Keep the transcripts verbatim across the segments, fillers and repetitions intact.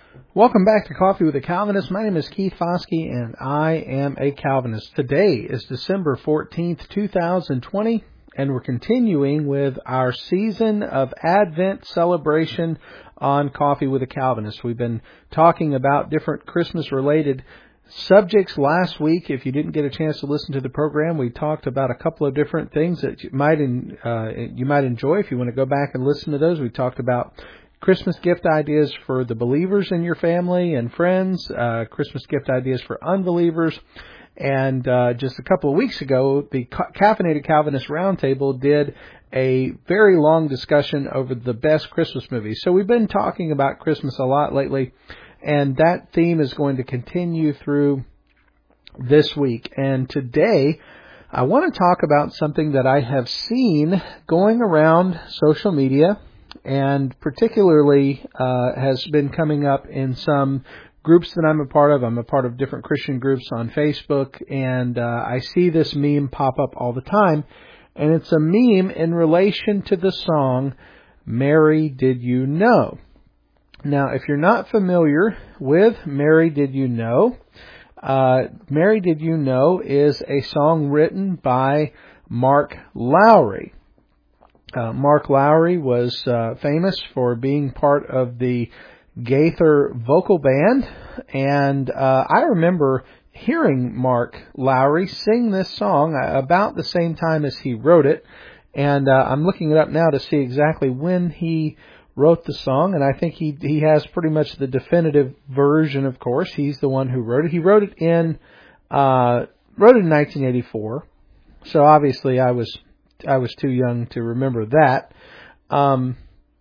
Welcome back to Coffee with a Calvinist. My name is Keith Foskey, and I am a Calvinist. Today is December fourteenth, two thousand twenty, and we're continuing with our season of Advent celebration on Coffee with a Calvinist. We've been talking about different Christmas-related subjects last week. If you didn't get a chance to listen to the program, we talked about a couple of different things that you might in, uh, you might enjoy. If you want to go back and listen to those, we talked about Christmas gift ideas for the believers in your family and friends, uh, Christmas gift ideas for unbelievers. And uh, just a couple of weeks ago, the Caffeinated Calvinist Roundtable did a very long discussion over the best Christmas movies. So we've been talking about Christmas a lot lately, and that theme is going to continue through this week. And today, I want to talk about something that I have seen going around social media, and particularly uh, has been coming up in some groups that I'm a part of. I'm a part of different Christian groups on Facebook, and uh, I see this meme pop up all the time, and it's a meme in relation to the song, Mary, Did You Know? Now, if you're not familiar with Mary, Did You Know? Uh, Mary, Did You Know is a song written by Mark Lowry. Uh, Mark Lowry was uh, famous for being part of the Gaither vocal band, and uh, I remember hearing Mark Lowry sing this song about the same time as he wrote it, and uh, I'm looking it up now to see exactly when he wrote the song, and I think he he has pretty much the definitive version. Of course, he's the one who wrote it. He wrote it in uh, wrote it in nineteen eighty-four, so obviously I was. I was too young to remember that. Um,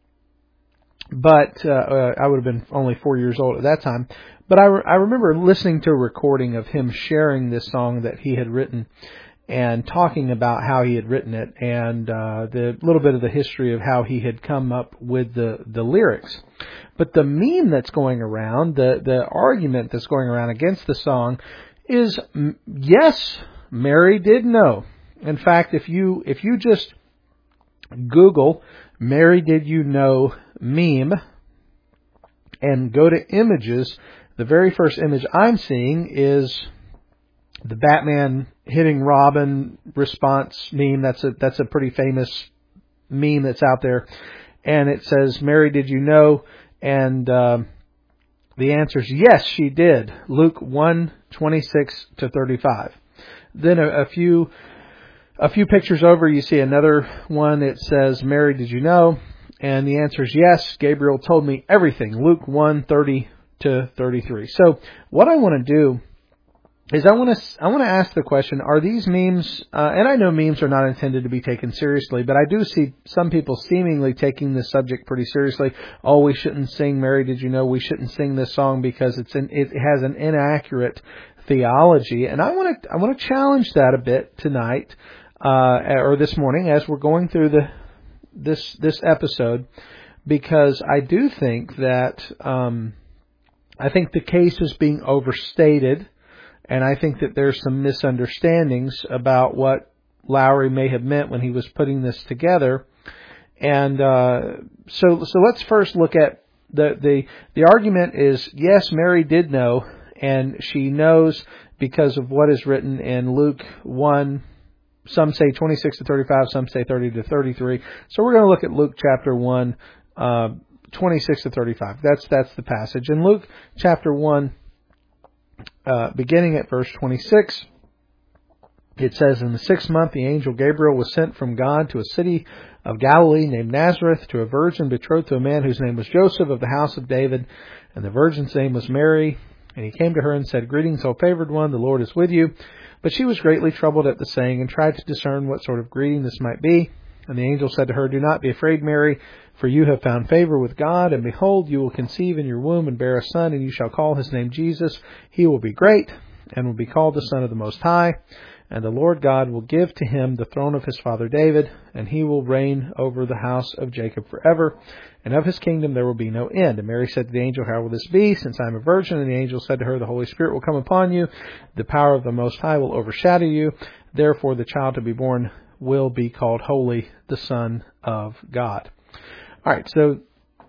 but uh, uh, I would have been only four years old at that time. But I, re- I remember listening to a recording of him sharing this song that he had written and talking about how he had written it and uh, the little bit of the history of how he had come up with the, the lyrics. But the meme that's going around, the, the argument that's going around against the song is, yes, Mary did know. In fact, if you if you just Google Mary Did You Know meme and go to images, the very first image I'm seeing is the Batman hitting Robin response meme. That's a that's a pretty famous meme that's out there, and it says, Mary, did you know? And uh, the answer is yes, she did. Luke one twenty-six to thirty-five. Then a, a few. A few pictures over, you see another one. It says, Mary, did you know? And the answer is yes. Gabriel told me everything. Luke one thirty to thirty-three. So what I want to do is I want to I want to ask the question: are these memes? Uh, and I know memes are not intended to be taken seriously, but I do see some people seemingly taking this subject pretty seriously. Oh, we shouldn't sing Mary, did you know? We shouldn't sing this song because it's an, it has an inaccurate theology. And I want to I want to challenge that a bit tonight. Uh, or this morning as we're going through the this this episode, because I do think that um, I think the case is being overstated, and I think that there's some misunderstandings about what Lowry may have meant when he was putting this together. And uh, so so let's first look at the the the argument is, yes, Mary did know, and she knows because of what is written in Luke one. Some say twenty-six to thirty-five, some say thirty to thirty-three. So we're going to look at Luke chapter one, uh, twenty-six to thirty-five. That's that's the passage. In Luke chapter one, uh, beginning at verse twenty-six, it says, in the sixth month the angel Gabriel was sent from God to a city of Galilee named Nazareth to a virgin betrothed to a man whose name was Joseph of the house of David, and the virgin's name was Mary. And he came to her and said, Greetings, O favored one, the Lord is with you. But she was greatly troubled at the saying, and tried to discern what sort of greeting this might be. And the angel said to her, Do not be afraid, Mary, for you have found favor with God. And behold, you will conceive in your womb and bear a son, and you shall call his name Jesus. He will be great, and will be called the Son of the Most High. And the Lord God will give to him the throne of his father David, and he will reign over the house of Jacob forever. And of his kingdom there will be no end. And Mary said to the angel, How will this be, since I am a virgin? And the angel said to her, The Holy Spirit will come upon you. The power of the Most High will overshadow you. Therefore the child to be born will be called Holy, the Son of God. All right, so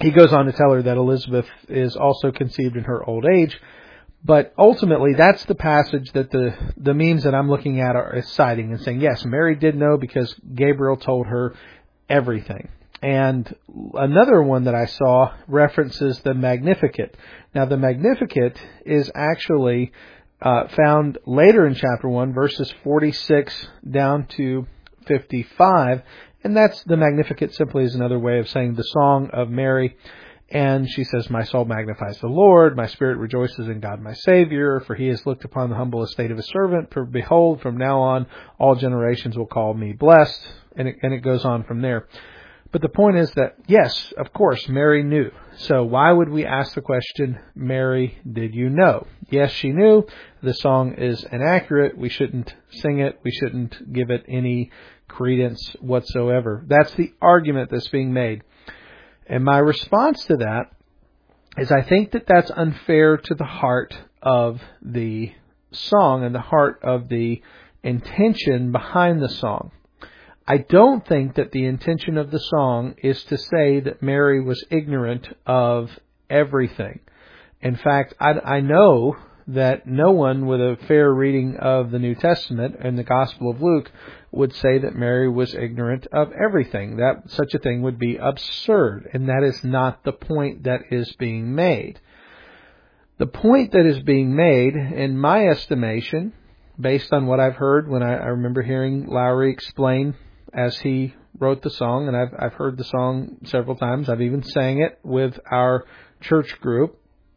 he goes on to tell her that Elizabeth is also conceived in her old age. But ultimately, that's the passage that the, the memes that I'm looking at are citing and saying, yes, Mary did know because Gabriel told her everything. And another one that I saw references the Magnificat. Now, the Magnificat is actually uh, found later in chapter one, verses forty-six down to fifty-five. And that's the Magnificat simply is another way of saying the Song of Mary. And she says, my soul magnifies the Lord, my spirit rejoices in God my Savior, for he has looked upon the humble estate of his servant. For behold, from now on, all generations will call me blessed. And it, and it goes on from there. But the point is that, yes, of course, Mary knew. So why would we ask the question, Mary, did you know? Yes, she knew. The song is inaccurate. We shouldn't sing it. We shouldn't give it any credence whatsoever. That's the argument that's being made. And my response to that is I think that that's unfair to the heart of the song and the heart of the intention behind the song. I don't think that the intention of the song is to say that Mary was ignorant of everything. In fact, I, I know that no one with a fair reading of the New Testament and the Gospel of Luke would say that Mary was ignorant of everything. That such a thing would be absurd, and that is not the point that is being made. The point that is being made, in my estimation, based on what I've heard when I, I remember hearing Lowry explain as he wrote the song, and I've I've heard the song several times. I've even sang it with our church group.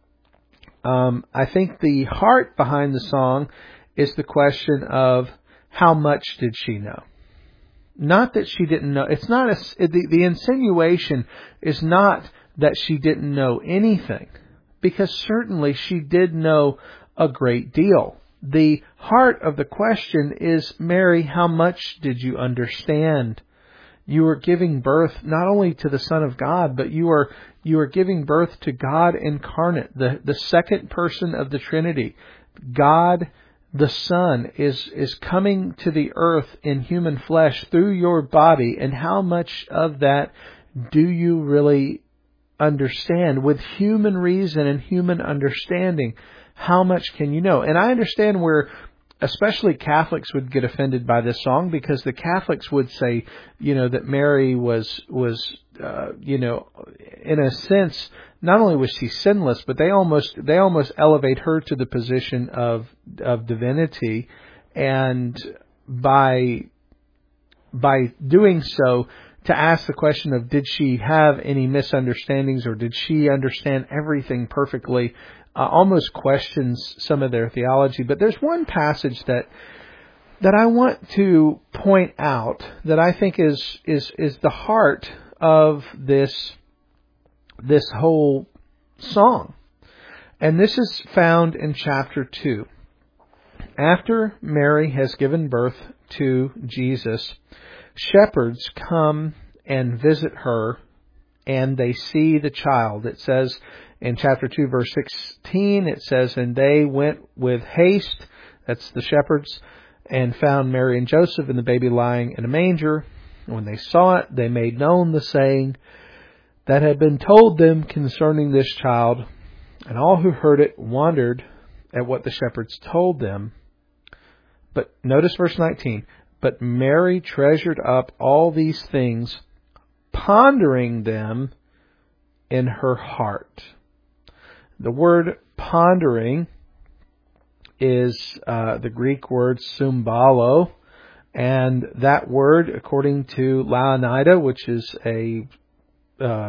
Um, I think the heart behind the song is the question of how much did she know? Not that she didn't know. It's not a, the, the insinuation is not that she didn't know anything, because certainly she did know a great deal. The heart of the question is, Mary, how much did you understand? You were giving birth not only to the Son of God, but you are you are giving birth to God incarnate, the, the second person of the Trinity. God, the Son, is, is coming to the earth in human flesh through your body. And how much of that do you really understand? With human reason and human understanding, how much can you know? And I understand where especially Catholics would get offended by this song, because the Catholics would say, you know, that Mary was, was, uh, you know, in a sense, not only was she sinless, but they almost, they almost elevate her to the position of, of divinity. And by, by doing so, to ask the question of, did she have any misunderstandings, or did she understand everything perfectly? Uh, almost questions some of their theology. But there's one passage that that I want to point out that I think is is is the heart of this this whole song. And this is found in chapter two. After Mary has given birth to Jesus, shepherds come and visit her, and they see the child. It says in chapter two, verse sixteen, it says, and they went with haste, that's the shepherds, and found Mary and Joseph and the baby lying in a manger. And when they saw it, they made known the saying that had been told them concerning this child. And all who heard it wondered at what the shepherds told them. But notice verse nineteen. But Mary treasured up all these things, pondering them in her heart. The word pondering is uh, the Greek word symbalo, and that word, according to Louw-Nida, which is a uh,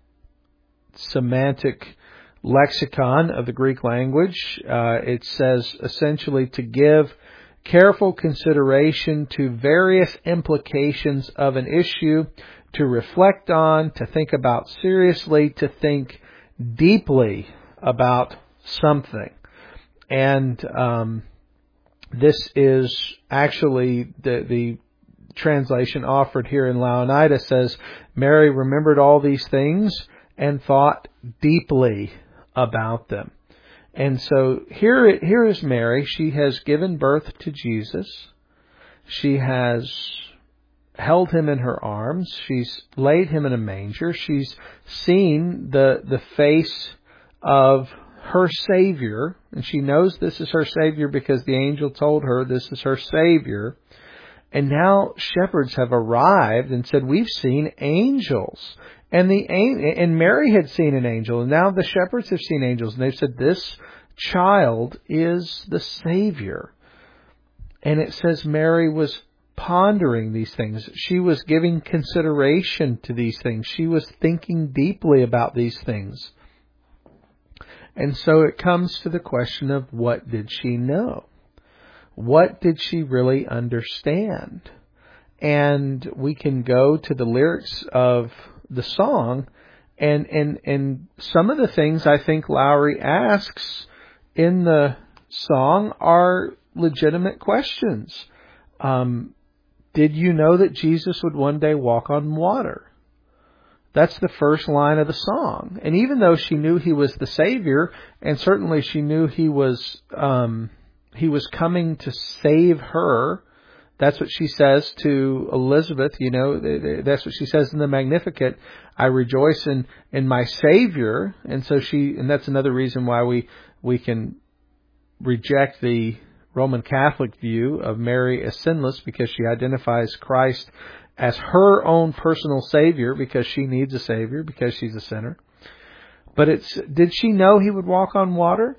semantic lexicon of the Greek language, uh, it says essentially to give careful consideration to various implications of an issue, to reflect on, to think about seriously, to think deeply about something. And um, this is actually the, the translation offered here in Louw-Nida says, Mary remembered all these things and thought deeply about them. And so here, here is Mary. She has given birth to Jesus. She has held him in her arms. She's laid him in a manger. She's seen the the face of her Savior, and she knows this is her Savior because the angel told her this is her Savior. And now shepherds have arrived and said, we've seen angels. And the and Mary had seen an angel, and now the shepherds have seen angels, and they've said, this child is the Savior. And it says Mary was pondering these things. She was giving consideration to these things. She was thinking deeply about these things. And so it comes to the question of, what did she know? What did she really understand? And we can go to the lyrics of the song, and and and some of the things I think Lowry asks in the song are legitimate questions. Um, did you know that Jesus would one day walk on water? That's the first line of the song. And even though she knew he was the Savior, and certainly she knew he was um, he was coming to save her, that's what she says to Elizabeth. You know, that's what she says in the Magnificat. I rejoice in, in my Savior. And so she, and that's another reason why we we can reject the Roman Catholic view of Mary as sinless, because she identifies Christ as her own personal Savior, because she needs a Savior, because she's a sinner. But it's, did she know he would walk on water?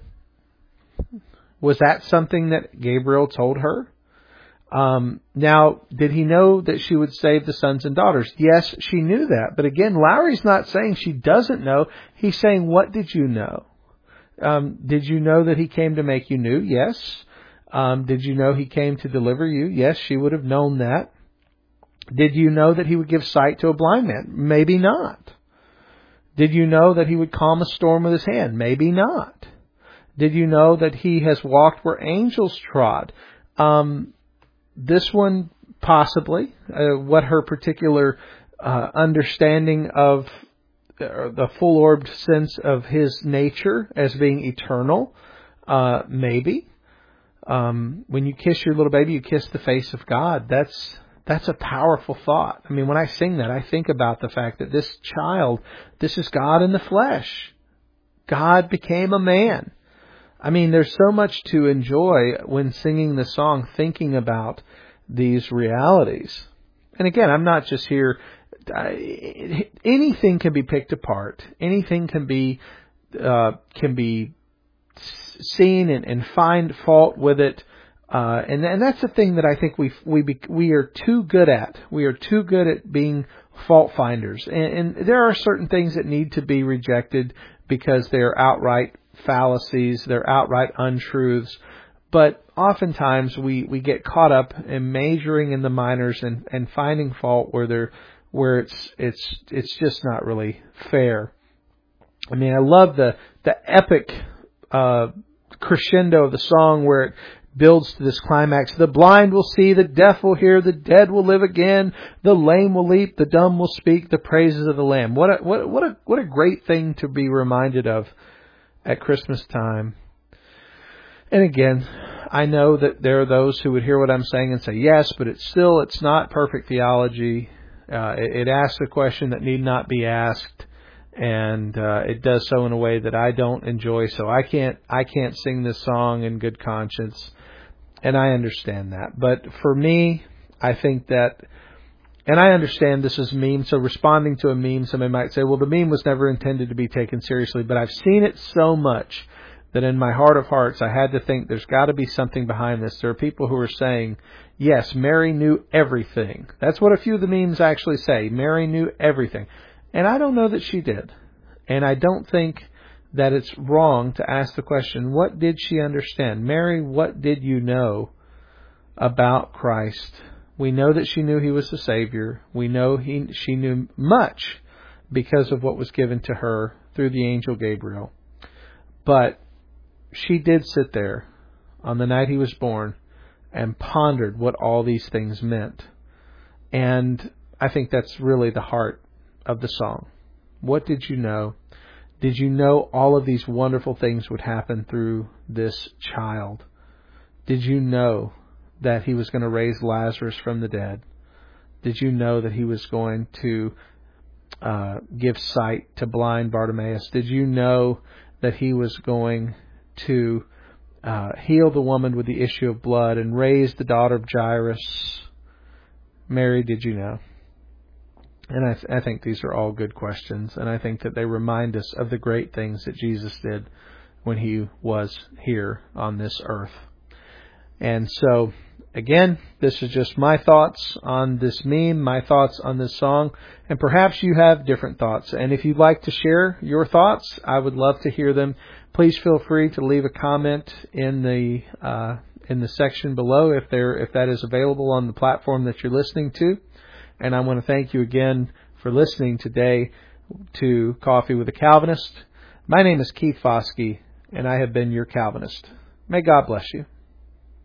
Was that something that Gabriel told her? Um, now, did he know that she would save the sons and daughters? Yes, she knew that. But again, Lowry's not saying she doesn't know. He's saying, what did you know? Um, did you know that he came to make you new? Yes. Um, did you know he came to deliver you? Yes, she would have known that. Did you know that he would give sight to a blind man? Maybe not. Did you know that he would calm a storm with his hand? Maybe not. Did you know that he has walked where angels trod? Um, this one, possibly. Uh, what her particular uh, understanding of uh, the full-orbed sense of his nature as being eternal, uh, maybe. Um, when you kiss your little baby, you kiss the face of God. That's That's a powerful thought. I mean, when I sing that, I think about the fact that this child, this is God in the flesh. God became a man. I mean, there's so much to enjoy when singing the song, thinking about these realities. And again, I'm not just here. I, anything can be picked apart. Anything can be uh, can be seen and, and find fault with it. Uh, and, and that's the thing that I think we we we are too good at. We are too good at being fault finders. And, and there are certain things that need to be rejected because they're outright fallacies, they're outright untruths. But oftentimes we, we get caught up in measuring in the minors and, and finding fault where they're where it's it's it's just not really fair. I mean, I love the the epic uh, crescendo of the song where it builds to this climax. The blind will see, the deaf will hear, the dead will live again, the lame will leap, the dumb will speak the praises of the Lamb. What a, what, what a, what a great thing to be reminded of at Christmas time. And again, I know that there are those who would hear what I'm saying and say, yes, but it's still, it's not perfect theology. Uh, it, it asks a question that need not be asked. And uh, it does so in a way that I don't enjoy. So I can't, I can't sing this song in good conscience. And I understand that. But for me, I think that, and I understand this is a meme, so responding to a meme, somebody might say, well, the meme was never intended to be taken seriously. But I've seen it so much that in my heart of hearts, I had to think there's got to be something behind this. There are people who are saying, yes, Mary knew everything. That's what a few of the memes actually say. Mary knew everything. And I don't know that she did. And I don't think that it's wrong to ask the question, what did she understand? Mary, what did you know about Christ? We know that she knew he was the Savior. We know he, she knew much because of what was given to her through the angel Gabriel. But she did sit there on the night he was born and pondered what all these things meant. And I think that's really the heart of the song. What did you know? Did you know all of these wonderful things would happen through this child? Did you know that he was going to raise Lazarus from the dead? Did you know that he was going to uh, give sight to blind Bartimaeus? Did you know that he was going to uh, heal the woman with the issue of blood and raise the daughter of Jairus? Mary, did you know? And I, th- I think these are all good questions, and I think that they remind us of the great things that Jesus did when he was here on this earth. And so, again, this is just my thoughts on this meme, my thoughts on this song, and perhaps you have different thoughts. And if you'd like to share your thoughts, I would love to hear them. Please feel free to leave a comment in the uh, in the section below if there if that is available on the platform that you're listening to. And I want to thank you again for listening today to Coffee with a Calvinist. My name is Keith Foskey, and I have been your Calvinist. May God bless you.